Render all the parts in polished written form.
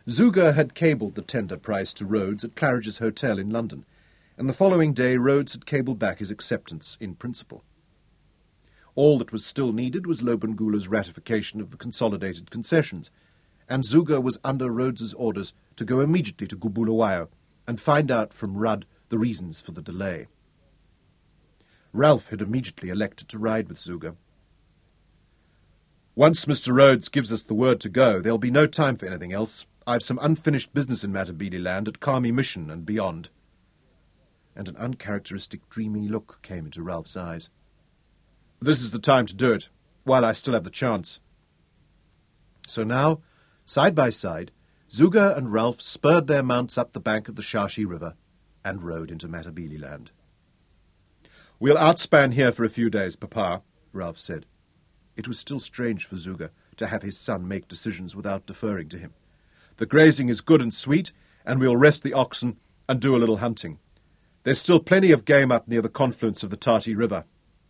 Zuger had cabled the tender price to Rhodes at Claridge's Hotel in London, and the following day Rhodes had cabled back his acceptance in principle. All that was still needed was Lobengula's ratification of the consolidated concessions, and Zuger was under Rhodes's orders to go immediately to Gubulawayo and find out from Rudd the reasons for the delay. Ralph had immediately elected to ride with Zuger. "Once Mr. Rhodes gives us the word to go, there'll be no time for anything else. I've some unfinished business in Matabeleland at Kami Mission and beyond." And an uncharacteristic dreamy look came into Ralph's eyes. "This is the time to do it, while I still have the chance." So now, side by side, Zuger and Ralph spurred their mounts up the bank of the Shashi River and rode into Matabeleland. "We'll outspan here for a few days, Papa," Ralph said. It was still strange for Zuger to have his son make decisions without deferring to him. "The grazing is good and sweet, and we'll rest the oxen and do a little hunting. There's still plenty of game up near the confluence of the Tati River."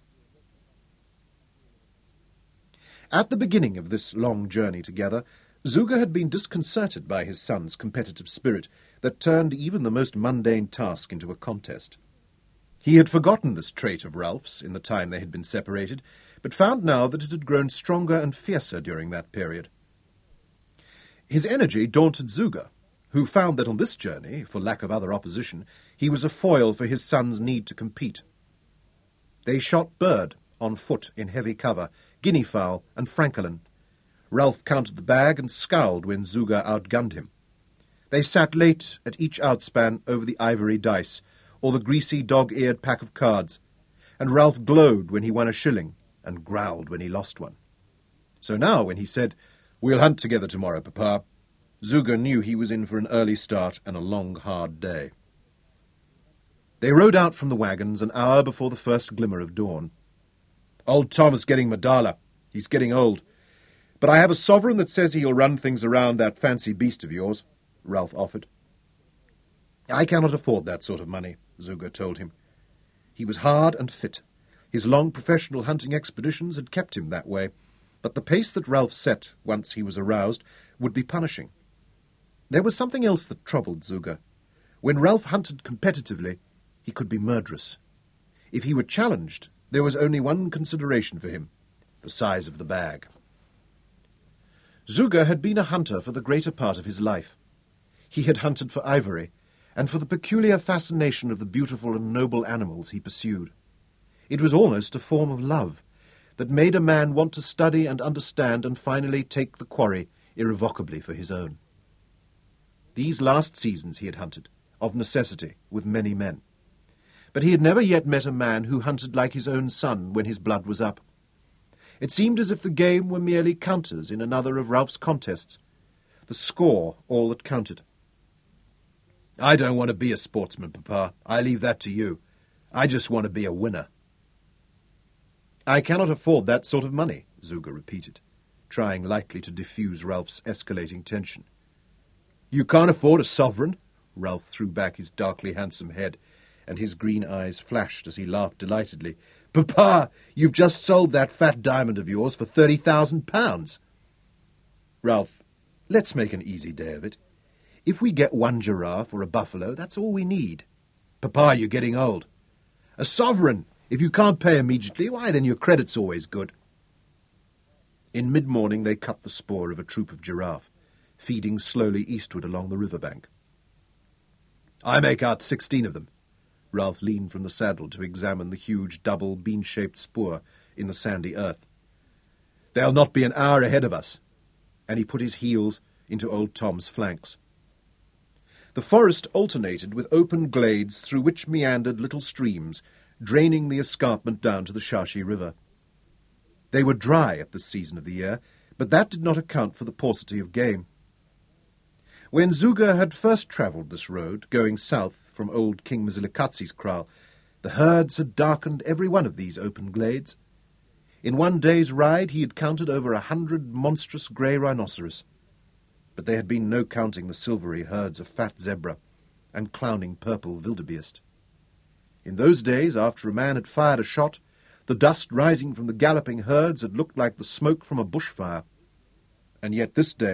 At the beginning of this long journey together, Zuger had been disconcerted by his son's competitive spirit that turned even the most mundane task into a contest. He had forgotten this trait of Ralph's in the time they had been separated, but found now that it had grown stronger and fiercer during that period. His energy daunted Zuger, who found that on this journey, for lack of other opposition, he was a foil for his son's need to compete. They shot bird, on foot in heavy cover, guinea fowl and francolin. Ralph counted the bag and scowled when Zuger outgunned him. They sat late at each outspan over the ivory dice, or the greasy dog-eared pack of cards, and Ralph glowed when he won a shilling, and growled when he lost one. So now, when he said, "We'll hunt together tomorrow, Papa," Zuger knew he was in for an early start and a long, hard day. They rode out from the wagons an hour before the first glimmer of dawn. "Old Tom is getting Madala. He's getting old. But I have a sovereign that says he'll run things around that fancy beast of yours," Ralph offered. "I cannot afford that sort of money," Zuger told him. He was hard and fit. His long professional hunting expeditions had kept him that way, but the pace that Ralph set, once he was aroused, would be punishing. There was something else that troubled Zuger. When Ralph hunted competitively, he could be murderous. If he were challenged, there was only one consideration for him: the size of the bag. Zuger had been a hunter for the greater part of his life. He had hunted for ivory, and for the peculiar fascination of the beautiful and noble animals he pursued. It was almost a form of love that made a man want to study and understand and finally take the quarry irrevocably for his own. These last seasons he had hunted, of necessity, with many men. But he had never yet met a man who hunted like his own son when his blood was up. It seemed as if the game were merely counters in another of Ralph's contests, the score all that counted. "I don't want to be a sportsman, Papa. I leave that to you. I just want to be a winner." "I cannot afford that sort of money," Zuger repeated, trying lightly to diffuse Ralph's escalating tension. "You can't afford a sovereign?" Ralph threw back his darkly handsome head, and his green eyes flashed as he laughed delightedly. "Papa, you've just sold that fat diamond of yours for £30,000. "Ralph, let's make an easy day of it. If we get one giraffe or a buffalo, that's all we need." "Papa, you're getting old." "A sovereign! If you can't pay immediately, why, then your credit's always good." In mid-morning they cut the spoor of a troop of giraffe, feeding slowly eastward along the riverbank. "I make out 16 of them." Ralph leaned from the saddle to examine the huge double bean-shaped spoor in the sandy earth. "They'll not be an hour ahead of us." And he put his heels into old Tom's flanks. The forest alternated with open glades through which meandered little streams, draining the escarpment down to the Shashi River. They were dry at this season of the year, but that did not account for the paucity of game. When Zuger had first travelled this road, going south from old King Mzilikatsi's kraal, the herds had darkened every one of these open glades. In one day's ride he had counted over 100 monstrous grey rhinoceros, but there had been no counting the silvery herds of fat zebra and clowning purple wildebeest. In those days, after a man had fired a shot, the dust rising from the galloping herds had looked like the smoke from a bushfire. And yet this day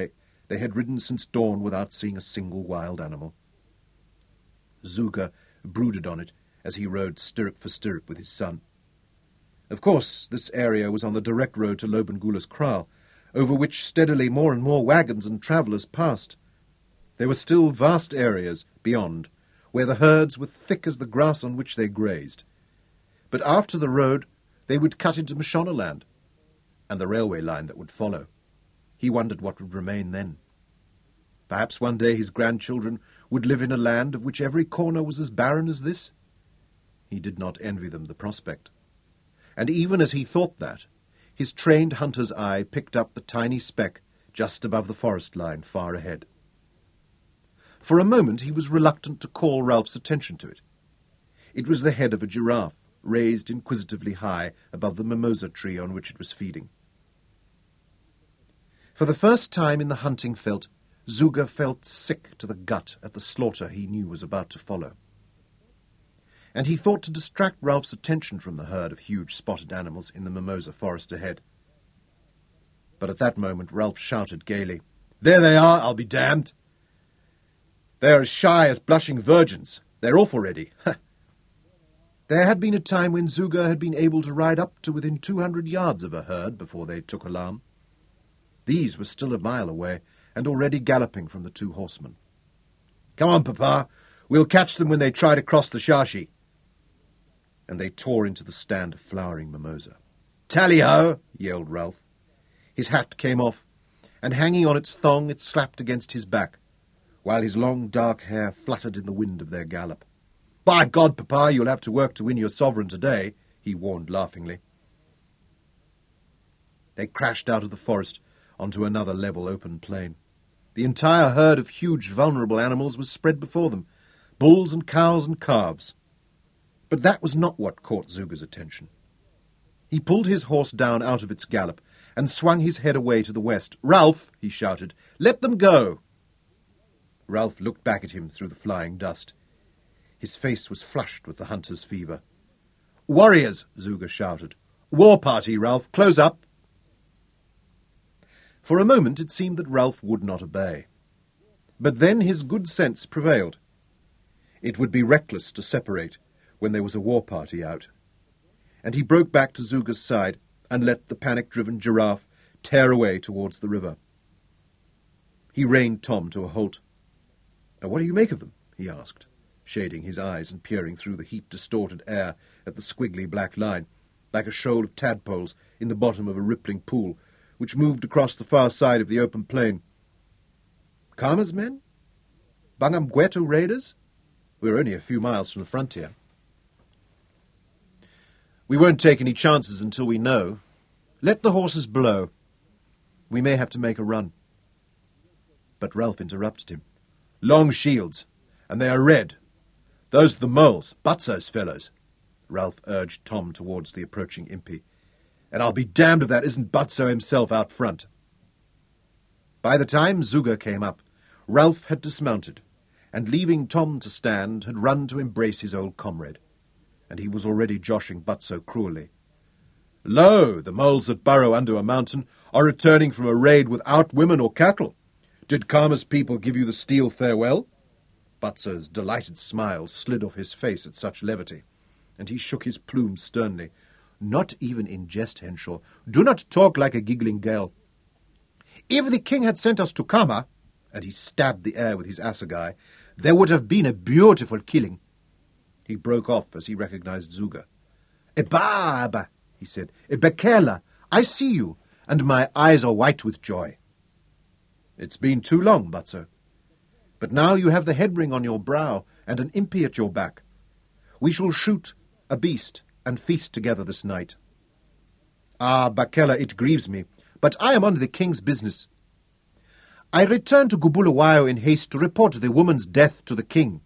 They had ridden since dawn without seeing a single wild animal. Zuga brooded on it as he rode stirrup for stirrup with his son. Of course, this area was on the direct road to Lobengula's kraal, over which steadily more and more wagons and travellers passed. There were still vast areas beyond, where the herds were thick as the grass on which they grazed. But after the road, they would cut into Mashonaland, and the railway line that would follow. He wondered what would remain then. Perhaps one day his grandchildren would live in a land of which every corner was as barren as this. He did not envy them the prospect. And even as he thought that, his trained hunter's eye picked up the tiny speck just above the forest line far ahead. For a moment he was reluctant to call Ralph's attention to it. It was the head of a giraffe, raised inquisitively high above the mimosa tree on which it was feeding. For the first time in the hunting veldt, Zuga felt sick to the gut at the slaughter he knew was about to follow. And he thought to distract Ralph's attention from the herd of huge spotted animals in the mimosa forest ahead. But at that moment Ralph shouted gaily, "There they are, I'll be damned! They're as shy as blushing virgins. They're off already." There had been a time when Zuga had been able to ride up to within 200 yards of a herd before they took alarm. These were still a mile away, and already galloping from the two horsemen. "Come on, Papa. We'll catch them when they try to cross the Shashi." And they tore into the stand of flowering mimosa. "Tally-ho!" yelled Ralph. His hat came off, and hanging on its thong it slapped against his back, while his long dark hair fluttered in the wind of their gallop. "By God, Papa, you'll have to work to win your sovereign today," he warned laughingly. They crashed out of the forest onto another level open plain. The entire herd of huge vulnerable animals was spread before them, bulls and cows and calves. But that was not what caught Zuga's attention. He pulled his horse down out of its gallop and swung his head away to the west. "Ralph," he shouted, "let them go!" Ralph looked back at him through the flying dust. His face was flushed with the hunter's fever. "Warriors!" Zuga shouted. "War party, Ralph! Close up!" For a moment it seemed that Ralph would not obey. But then his good sense prevailed. It would be reckless to separate when there was a war party out. And he broke back to Zuga's side and let the panic-driven giraffe tear away towards the river. He reined Tom to a halt. "What do you make of them?" he asked, shading his eyes and peering through the heat-distorted air at the squiggly black line, like a shoal of tadpoles in the bottom of a rippling pool, which moved across the far side of the open plain. "Khama's men? Bangangweto raiders? We're only a few miles from the frontier." "We won't take any chances until we know. Let the horses blow. We may have to make a run." But Ralph interrupted him. "Long shields, and they are red. Those are the moles, Butzo's fellows." Ralph urged Tom towards the approaching impi. "And I'll be damned if that isn't Butzo himself out front." By the time Zuga came up, Ralph had dismounted, and leaving Tom to stand, had run to embrace his old comrade, and he was already joshing Butzo cruelly. "Lo, the moles that burrow under a mountain are returning from a raid without women or cattle. Did Khama's people give you the steel farewell?" Butzo's delighted smile slid off his face at such levity, and he shook his plume sternly. "Not even in jest, Henshaw. Do not talk like a giggling girl. If the king had sent us to Khama," and he stabbed the air with his assegai, "there would have been a beautiful killing." He broke off as he recognized Zuga. "Eba," he said. "Bakela, I see you, and my eyes are white with joy." "It's been too long, Butzo. But now you have the head ring on your brow and an impi at your back. We shall shoot a beast and feast together this night." "Ah, Bakela, it grieves me, but I am on the king's business. I return to Gubulawayo in haste to report the woman's death to the king."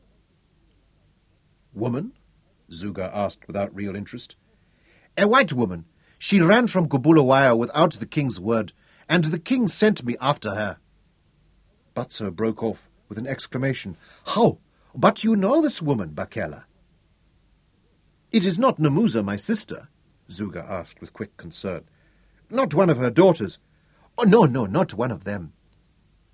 "Woman?" Zuga asked without real interest. "A white woman. She ran from Gubulawayo without the king's word, and the king sent me after her." Butzo broke off with an exclamation. "How? But you know this woman, Bakela?" "It is not Namusa, my sister?" Zuga asked with quick concern. "Not one of her daughters?" "Oh, no, not one of them."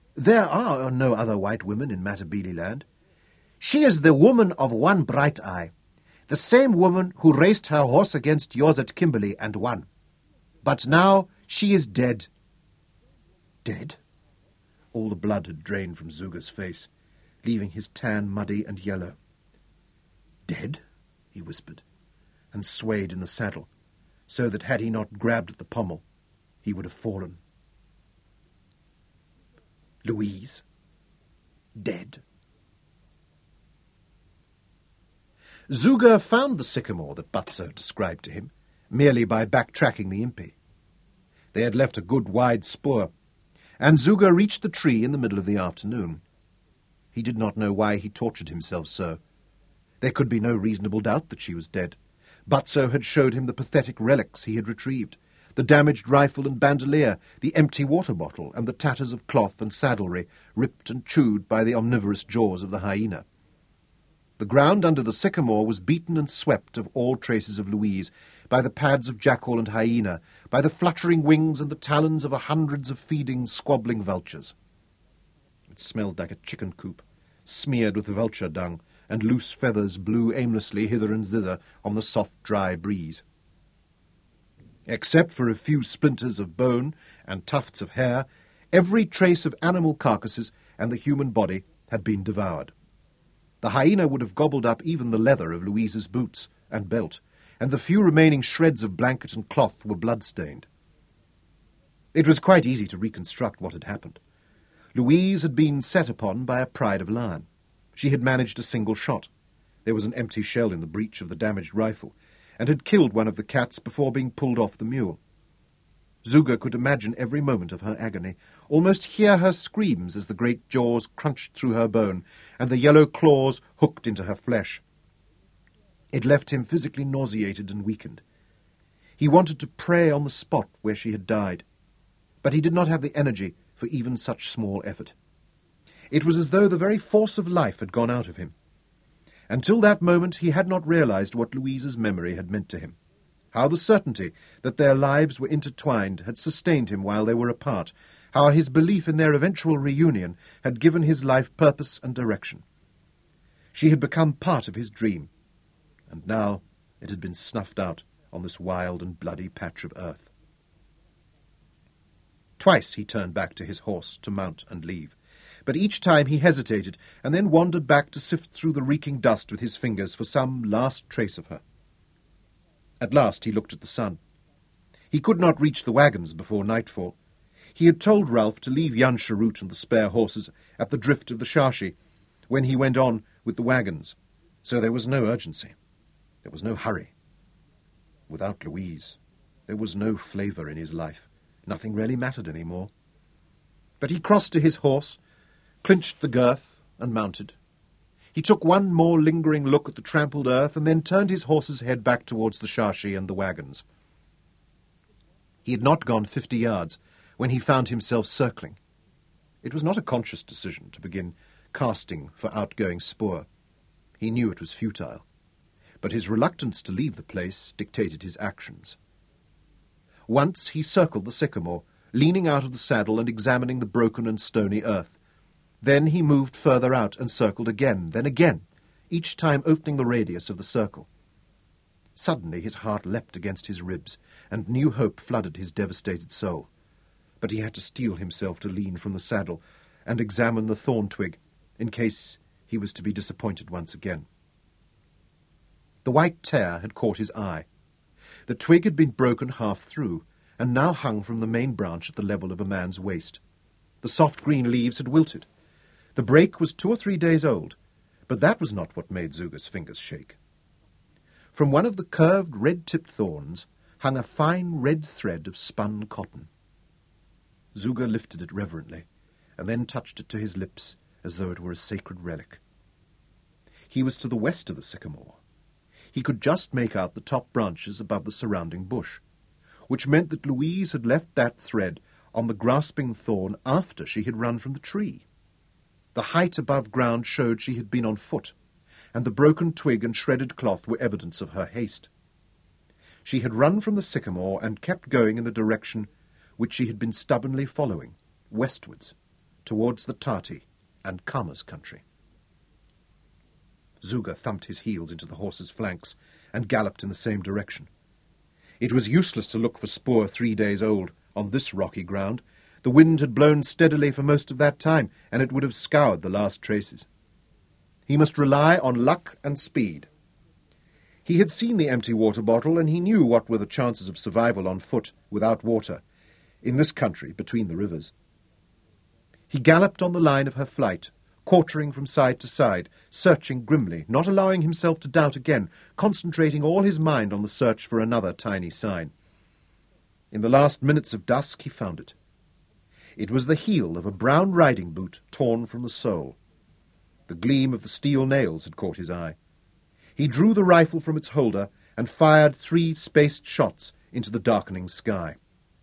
There are no other white women in Matabele land. She is the woman of one bright eye, the same woman who raced her horse against yours at Kimberley and won. But now she is dead. Dead? All the blood had drained from Zuga's face, leaving his tan muddy and yellow. Dead? He whispered, and swayed in the saddle, so that had he not grabbed at the pommel, he would have fallen. Louise? Dead? Zuga found the sycamore that Butso described to him, merely by backtracking the impi. They had left a good wide spoor, and Zuga reached the tree in the middle of the afternoon. He did not know why he tortured himself so. There could be no reasonable doubt that she was dead. Butso had showed him the pathetic relics he had retrieved, the damaged rifle and bandolier, the empty water bottle, and the tatters of cloth and saddlery ripped and chewed by the omnivorous jaws of the hyena. The ground under the sycamore was beaten and swept of all traces of Louise, by the pads of jackal and hyena, by the fluttering wings and the talons of hundreds of feeding, squabbling vultures. It smelled like a chicken coop, smeared with vulture dung, and loose feathers blew aimlessly hither and thither on the soft, dry breeze. Except for a few splinters of bone and tufts of hair, every trace of animal carcasses and the human body had been devoured. The hyena would have gobbled up even the leather of Louise's boots and belt, and the few remaining shreds of blanket and cloth were blood-stained. It was quite easy to reconstruct what had happened. Louise had been set upon by a pride of lion. She had managed a single shot. There was an empty shell in the breech of the damaged rifle, and had killed one of the cats before being pulled off the mule. Zuga could imagine every moment of her agony, almost hear her screams as the great jaws crunched through her bone, and the yellow claws hooked into her flesh. It left him physically nauseated and weakened. He wanted to pray on the spot where she had died, but he did not have the energy for even such small effort. It was as though the very force of life had gone out of him. Until that moment he had not realized what Louise's memory had meant to him, how the certainty that their lives were intertwined had sustained him while they were apart, how his belief in their eventual reunion had given his life purpose and direction. She had become part of his dream, and now it had been snuffed out on this wild and bloody patch of earth. Twice he turned back to his horse to mount and leave, but each time he hesitated and then wandered back to sift through the reeking dust with his fingers for some last trace of her. At last he looked at the sun. He could not reach the wagons before nightfall. He had told Ralph to leave Jan Sharut and the spare horses at the drift of the Shashi when he went on with the wagons, so there was no urgency. There was no hurry. Without Louise, there was no flavour in his life. Nothing really mattered any more. But he crossed to his horse, clinched the girth, and mounted. He took one more lingering look at the trampled earth and then turned his horse's head back towards the Shashi and the wagons. He had not gone 50 yards when he found himself circling. It was not a conscious decision to begin casting for outgoing spoor. He knew it was futile, but his reluctance to leave the place dictated his actions. Once he circled the sycamore, leaning out of the saddle and examining the broken and stony earth. Then he moved further out and circled again, then again, each time opening the radius of the circle. Suddenly his heart leapt against his ribs, and new hope flooded his devastated soul. But he had to steel himself to lean from the saddle and examine the thorn twig, in case he was to be disappointed once again. The white tear had caught his eye. The twig had been broken half through, and now hung from the main branch at the level of a man's waist. The soft green leaves had wilted. The break was 2 or 3 days old, but that was not what made Zuga's fingers shake. From one of the curved, red-tipped thorns hung a fine red thread of spun cotton. Zuga lifted it reverently, and then touched it to his lips as though it were a sacred relic. He was to the west of the sycamore. He could just make out the top branches above the surrounding bush, which meant that Louise had left that thread on the grasping thorn after she had run from the tree. The height above ground showed she had been on foot, and the broken twig and shredded cloth were evidence of her haste. She had run from the sycamore and kept going in the direction which she had been stubbornly following, westwards, towards the Tati and Kama's country. Zuga thumped his heels into the horse's flanks and galloped in the same direction. It was useless to look for spoor 3 days old on this rocky ground. The wind had blown steadily for most of that time, and it would have scoured the last traces. He must rely on luck and speed. He had seen the empty water bottle, and he knew what were the chances of survival on foot, without water, in this country between the rivers. He galloped on the line of her flight, quartering from side to side, searching grimly, not allowing himself to doubt again, concentrating all his mind on the search for another tiny sign. In the last minutes of dusk he found it. It was the heel of a brown riding boot torn from the sole. The gleam of the steel nails had caught his eye. He drew the rifle from its holder and fired 3 spaced shots into the darkening sky.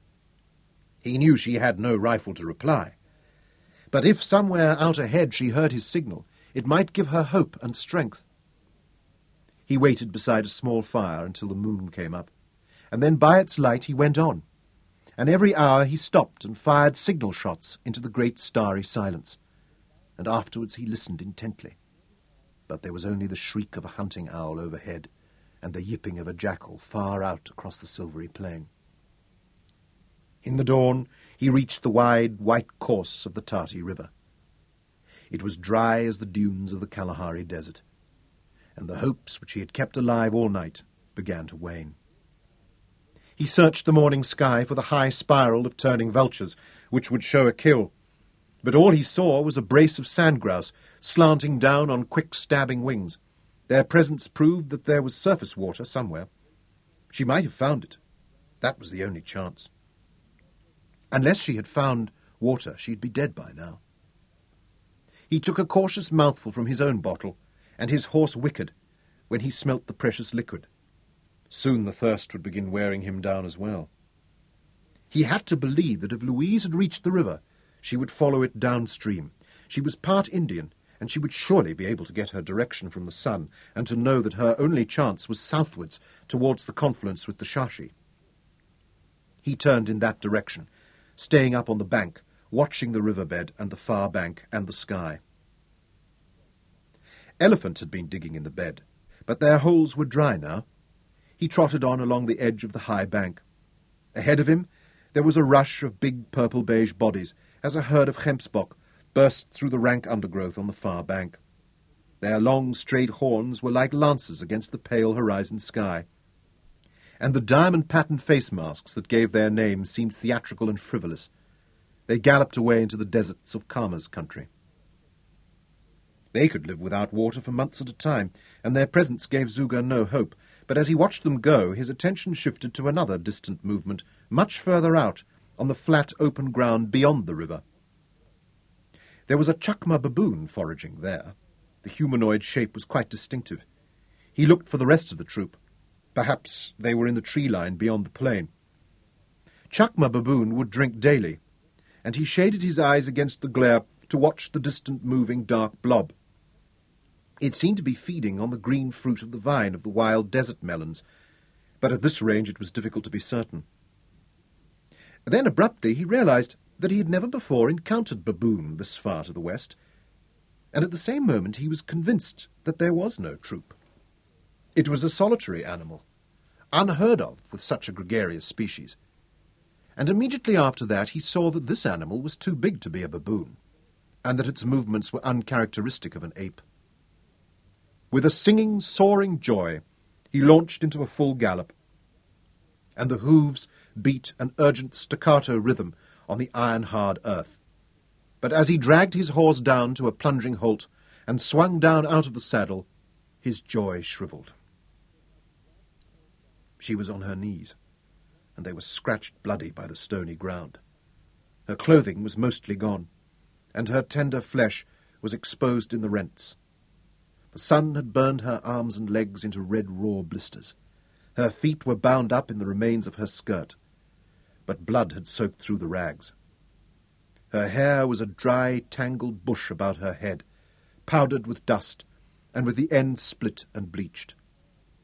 He knew she had no rifle to reply. But if somewhere out ahead she heard his signal, it might give her hope and strength. He waited beside a small fire until the moon came up, and then by its light he went on, and every hour he stopped and fired signal shots into the great starry silence, and afterwards he listened intently. But there was only the shriek of a hunting owl overhead, and the yipping of a jackal far out across the silvery plain. In the dawn he reached the wide, white course of the Tati River. It was dry as the dunes of the Kalahari Desert, and the hopes which he had kept alive all night began to wane. He searched the morning sky for the high spiral of turning vultures, which would show a kill, but all he saw was a brace of sandgrouse slanting down on quick stabbing wings. Their presence proved that there was surface water somewhere. She might have found it. That was the only chance. Unless she had found water, she'd be dead by now. He took a cautious mouthful from his own bottle, and his horse whickered when he smelt the precious liquid. Soon the thirst would begin wearing him down as well. He had to believe that if Louise had reached the river, she would follow it downstream. She was part Indian, and she would surely be able to get her direction from the sun, and to know that her only chance was southwards, towards the confluence with the Shashi. He turned in that direction, staying up on the bank, watching the riverbed and the far bank and the sky. Elephant had been digging in the bed, but their holes were dry now. He trotted on along the edge of the high bank. Ahead of him there was a rush of big purple-beige bodies, as a herd of Gemsbok burst through the rank undergrowth on the far bank. Their long, straight horns were like lances against the pale horizon sky, and the diamond-patterned face masks that gave their names seemed theatrical and frivolous. They galloped away into the deserts of Kama's country. They could live without water for months at a time, and their presence gave Zuga no hope, but as he watched them go, his attention shifted to another distant movement, much further out, on the flat open ground beyond the river. There was a chakma baboon foraging there. The humanoid shape was quite distinctive. He looked for the rest of the troop. Perhaps they were in the tree line beyond the plain. Chakma baboon would drink daily, and he shaded his eyes against the glare to watch the distant moving dark blob. It seemed to be feeding on the green fruit of the vine of the wild desert melons, but at this range it was difficult to be certain. Then abruptly he realized that he had never before encountered baboon this far to the west, and at the same moment he was convinced that there was no troop. It was a solitary animal, unheard of with such a gregarious species, and immediately after that he saw that this animal was too big to be a baboon, and that its movements were uncharacteristic of an ape. With a singing, soaring joy, he launched into a full gallop, and the hooves beat an urgent staccato rhythm on the iron-hard earth. But as he dragged his horse down to a plunging halt and swung down out of the saddle, his joy shriveled. She was on her knees, and they were scratched bloody by the stony ground. Her clothing was mostly gone, and her tender flesh was exposed in the rents. The sun had burned her arms and legs into red raw blisters. Her feet were bound up in the remains of her skirt, but blood had soaked through the rags. Her hair was a dry, tangled bush about her head, powdered with dust, and with the ends split and bleached.